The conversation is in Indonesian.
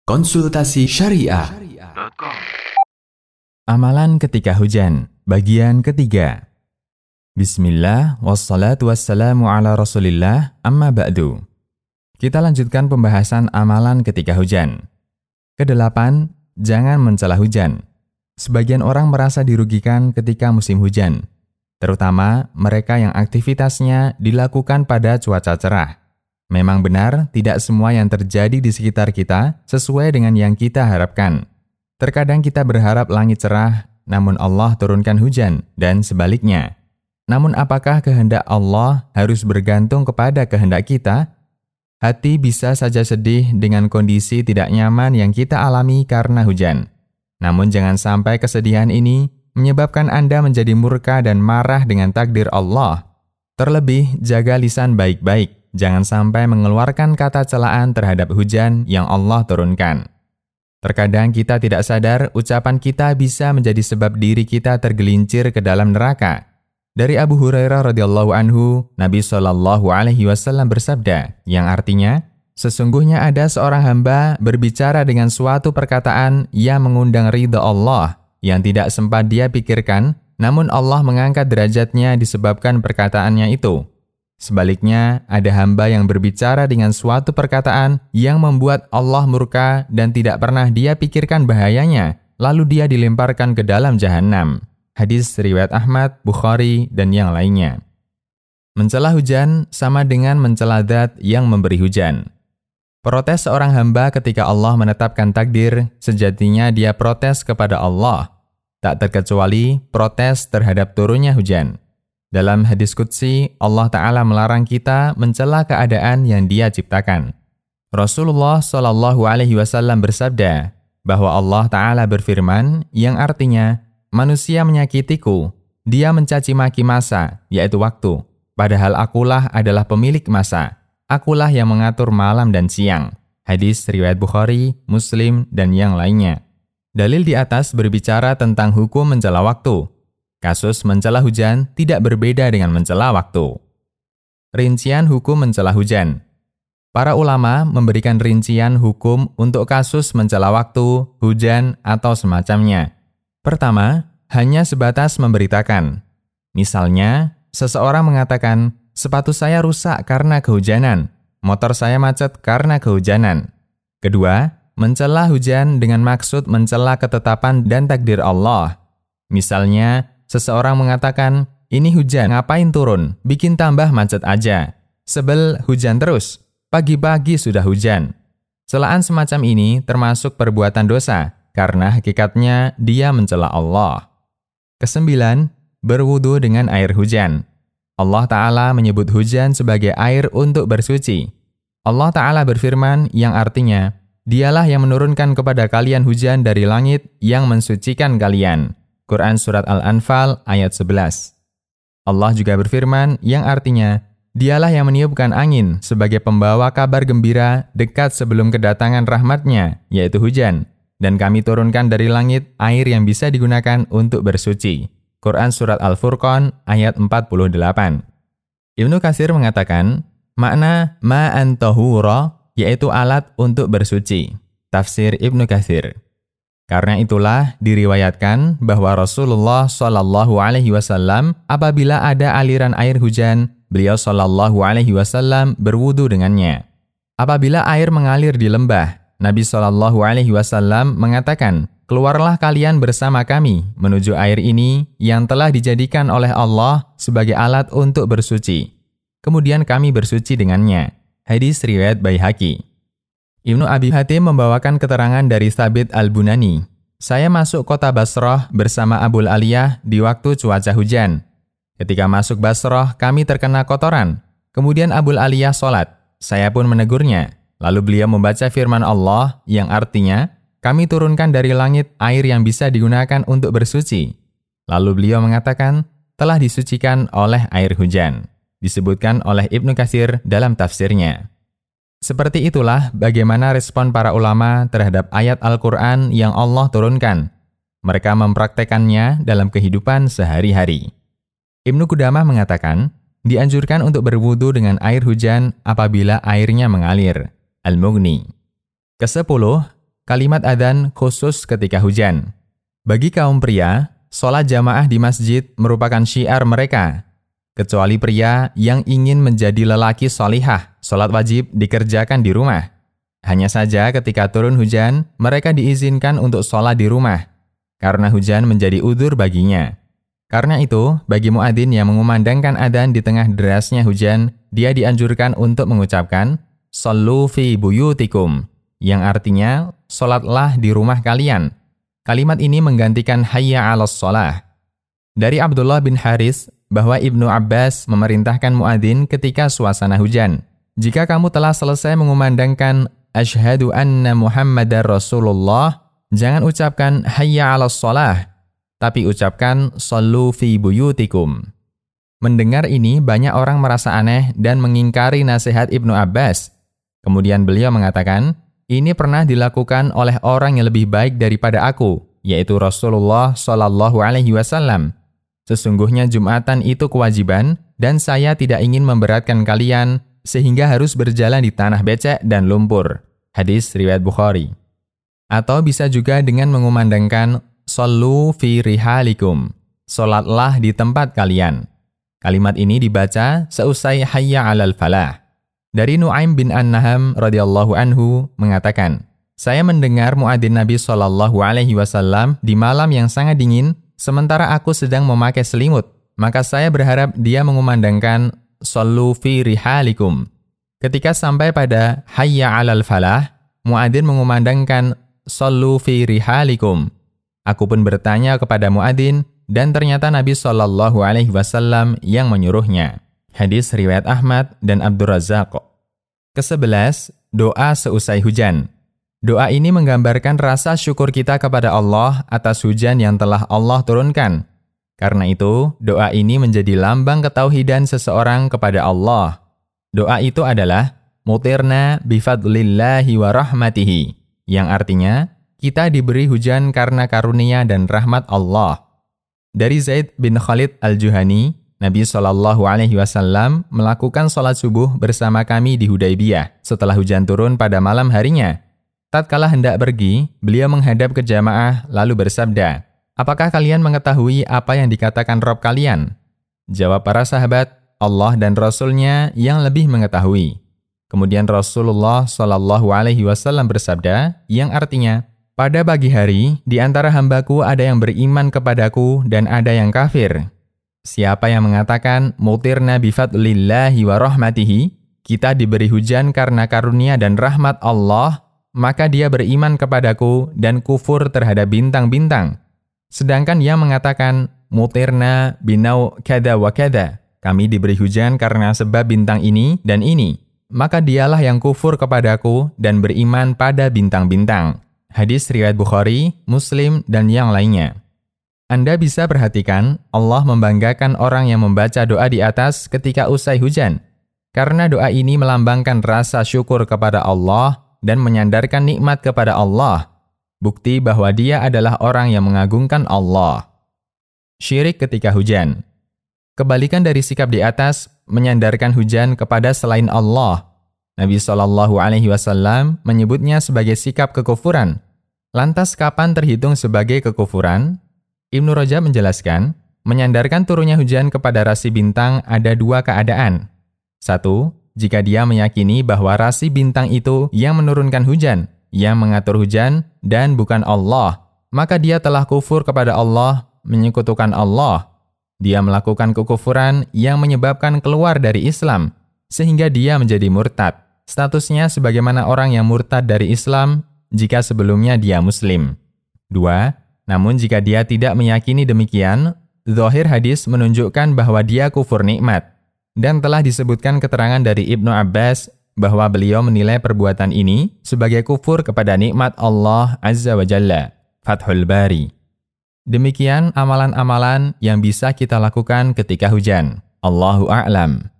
Konsultasi Syariah. Amalan ketika hujan, bagian ketiga. Bismillah, wassalatu wassalamu ala rasulillah, amma ba'du. Kita lanjutkan pembahasan amalan ketika hujan. Kedelapan, jangan mencela hujan. Sebagian orang merasa dirugikan ketika musim hujan, terutama mereka yang aktivitasnya dilakukan pada cuaca cerah. Memang benar, tidak semua yang terjadi di sekitar kita sesuai dengan yang kita harapkan. Terkadang kita berharap langit cerah, namun Allah turunkan hujan, dan sebaliknya. Namun apakah kehendak Allah harus bergantung kepada kehendak kita? Hati bisa saja sedih dengan kondisi tidak nyaman yang kita alami karena hujan. Namun jangan sampai kesedihan ini menyebabkan Anda menjadi murka dan marah dengan takdir Allah. Terlebih, jaga lisan baik-baik. Jangan sampai mengeluarkan kata celaan terhadap hujan yang Allah turunkan. Terkadang kita tidak sadar ucapan kita bisa menjadi sebab diri kita tergelincir ke dalam neraka. Dari Abu Hurairah radhiyallahu anhu, Nabi SAW bersabda, yang artinya, sesungguhnya ada seorang hamba berbicara dengan suatu perkataan yang mengundang ridha Allah, yang tidak sempat dia pikirkan, namun Allah mengangkat derajatnya disebabkan perkataannya itu. Sebaliknya, ada hamba yang berbicara dengan suatu perkataan yang membuat Allah murka dan tidak pernah dia pikirkan bahayanya, lalu dia dilemparkan ke dalam jahanam. Hadis riwayat Ahmad, Bukhari, dan yang lainnya. Mencela hujan sama dengan mencela zat yang memberi hujan. Protes seorang hamba ketika Allah menetapkan takdir, sejatinya dia protes kepada Allah. Tak terkecuali protes terhadap turunnya hujan. Dalam hadis qudsi, Allah Ta'ala melarang kita mencela keadaan yang Dia ciptakan. Rasulullah SAW bersabda bahwa Allah Ta'ala berfirman yang artinya, manusia menyakitiku, dia mencaci maki masa, yaitu waktu. Padahal akulah adalah pemilik masa. Akulah yang mengatur malam dan siang. Hadis riwayat Bukhari, Muslim, dan yang lainnya. Dalil di atas berbicara tentang hukum mencela waktu. Kasus mencela hujan tidak berbeda dengan mencela waktu. Rincian hukum mencela hujan. Para ulama memberikan rincian hukum untuk kasus mencela waktu, hujan, atau semacamnya. Pertama, hanya sebatas memberitakan. Misalnya, seseorang mengatakan, sepatu saya rusak karena kehujanan, motor saya macet karena kehujanan. Kedua, mencela hujan dengan maksud mencela ketetapan dan takdir Allah. Misalnya, seseorang mengatakan, ini hujan, ngapain turun? Bikin tambah macet aja. Sebel hujan terus. Pagi-pagi sudah hujan. Celaan semacam ini termasuk perbuatan dosa, karena hakikatnya dia mencela Allah. Kesembilan, berwudu dengan air hujan. Allah Ta'ala menyebut hujan sebagai air untuk bersuci. Allah Ta'ala berfirman yang artinya, dialah yang menurunkan kepada kalian hujan dari langit yang mensucikan kalian. Quran Surat Al-Anfal ayat 11. Allah juga berfirman yang artinya, dialah yang meniupkan angin sebagai pembawa kabar gembira dekat sebelum kedatangan rahmatnya, yaitu hujan. Dan kami turunkan dari langit air yang bisa digunakan untuk bersuci. Quran Surat Al-Furqan ayat 48. Ibnu Katsir mengatakan, makna ma'an tahura, yaitu alat untuk bersuci. Tafsir Ibnu Katsir. Karena itulah diriwayatkan bahwa Rasulullah SAW apabila ada aliran air hujan, beliau SAW berwudu dengannya. Apabila air mengalir di lembah, Nabi SAW mengatakan, keluarlah kalian bersama kami menuju air ini yang telah dijadikan oleh Allah sebagai alat untuk bersuci. Kemudian kami bersuci dengannya. Hadis riwayat Baihaqi. Ibnu Abi Hatim membawakan keterangan dari Thabit Al-Bunani. Saya masuk kota Basrah bersama Abul Aliyah di waktu cuaca hujan. Ketika masuk Basrah, kami terkena kotoran. Kemudian Abul Aliyah sholat. Saya pun menegurnya. Lalu beliau membaca firman Allah yang artinya, kami turunkan dari langit air yang bisa digunakan untuk bersuci. Lalu beliau mengatakan, telah disucikan oleh air hujan. Disebutkan oleh Ibnu Katsir dalam tafsirnya. Seperti itulah bagaimana respon para ulama terhadap ayat Al-Quran yang Allah turunkan. Mereka mempraktekannya dalam kehidupan sehari-hari. Ibnu Qudamah mengatakan, dianjurkan untuk berwudu dengan air hujan apabila airnya mengalir. Al-Mughni. Ke-10, kalimat adzan khusus ketika hujan. Bagi kaum pria, sholat jamaah di masjid merupakan syiar mereka. Kecuali pria yang ingin menjadi lelaki sholihah, sholat wajib dikerjakan di rumah. Hanya saja ketika turun hujan, mereka diizinkan untuk sholat di rumah, karena hujan menjadi udzur baginya. Karena itu, bagi muadzin yang mengumandangkan adzan di tengah derasnya hujan, dia dianjurkan untuk mengucapkan "Shollu fi buyutikum", yang artinya, sholatlah di rumah kalian. Kalimat ini menggantikan hayya 'alas sholah. Dari Abdullah bin Haris, bahwa Ibnu Abbas memerintahkan muadzin ketika suasana hujan. Jika kamu telah selesai mengumandangkan Asyhadu anna Muhammadar Rasulullah, jangan ucapkan hayya 'alas sholah, tapi ucapkan shollu fi buyutikum. Mendengar ini, banyak orang merasa aneh dan mengingkari nasihat Ibnu Abbas. Kemudian beliau mengatakan, ini pernah dilakukan oleh orang yang lebih baik daripada aku, yaitu Rasulullah Shallallahu Alaihi Wasallam. Sesungguhnya Jumatan itu kewajiban, dan saya tidak ingin memberatkan kalian, sehingga harus berjalan di tanah becek dan lumpur. Hadis riwayat Bukhari. Atau bisa juga dengan mengumandangkan Shollu fi rihalikum, sholatlah di tempat kalian. Kalimat ini dibaca seusai hayya 'alal falah. Dari Nu'aim bin An-Naham radhiyallahu anhu mengatakan, saya mendengar muadzin Nabi Shallallahu Alaihi Wasallam di malam yang sangat dingin, sementara aku sedang memakai selimut, maka saya berharap dia mengumandangkan Shollu fi rihalikum. Ketika sampai pada hayya 'alal falah, muadzin mengumandangkan Shollu fi rihalikum. Aku pun bertanya kepada muadzin, dan ternyata Nabi Shallallahu Alaihi Wasallam yang menyuruhnya. Hadis riwayat Ahmad dan Abdur Razzaq. Ke-11, doa seusai hujan. Doa ini menggambarkan rasa syukur kita kepada Allah atas hujan yang telah Allah turunkan. Karena itu, doa ini menjadi lambang ketauhidan seseorang kepada Allah. Doa itu adalah mutirna bifadlillahi wa rahmatihi, yang artinya kita diberi hujan karena karunia dan rahmat Allah. Dari Zaid bin Khalid al-Juhani, Nabi Shallallahu Alaihi Wasallam melakukan sholat subuh bersama kami di Hudaybiyah setelah hujan turun pada malam harinya. Tatkala hendak pergi, beliau menghadap ke jamaah lalu bersabda, apakah kalian mengetahui apa yang dikatakan Rabb kalian? Jawab para sahabat, Allah dan Rasul-Nya yang lebih mengetahui. Kemudian Rasulullah Shallallahu Alaihi Wasallam bersabda, yang artinya, pada pagi hari, di antara hambaku ada yang beriman kepadaku dan ada yang kafir. Siapa yang mengatakan, mutirna bifadlillahi wa rahmatihi, kita diberi hujan karena karunia dan rahmat Allah, maka dia beriman kepadaku dan kufur terhadap bintang-bintang. Sedangkan yang mengatakan, mutirna binau kada wa kada, kami diberi hujan karena sebab bintang ini dan ini, maka dialah yang kufur kepadaku dan beriman pada bintang-bintang. Hadis riwayat Bukhari, Muslim, dan yang lainnya. Anda bisa perhatikan, Allah membanggakan orang yang membaca doa di atas ketika usai hujan, karena doa ini melambangkan rasa syukur kepada Allah dan menyandarkan nikmat kepada Allah, bukti bahwa dia adalah orang yang mengagungkan Allah. Syirik ketika hujan. Kebalikan dari sikap di atas, menyandarkan hujan kepada selain Allah. Nabi Shallallahu Alaihi Wasallam menyebutnya sebagai sikap kekufuran. Lantas kapan terhitung sebagai kekufuran? Ibnu Rajab menjelaskan, menyandarkan turunnya hujan kepada rasi bintang ada dua keadaan. Satu, jika dia meyakini bahwa rasi bintang itu yang menurunkan hujan, yang mengatur hujan, dan bukan Allah, maka dia telah kufur kepada Allah, menyekutukan Allah. Dia melakukan kekufuran yang menyebabkan keluar dari Islam, sehingga dia menjadi murtad. Statusnya sebagaimana orang yang murtad dari Islam jika sebelumnya dia Muslim. 2. Namun jika dia tidak meyakini demikian, zahir hadis menunjukkan bahwa dia kufur nikmat. Dan telah disebutkan keterangan dari Ibnu Abbas bahwa beliau menilai perbuatan ini sebagai kufur kepada nikmat Allah Azza wa Jalla. Fathul Bari. Demikian amalan-amalan yang bisa kita lakukan ketika hujan. Allahu a'lam.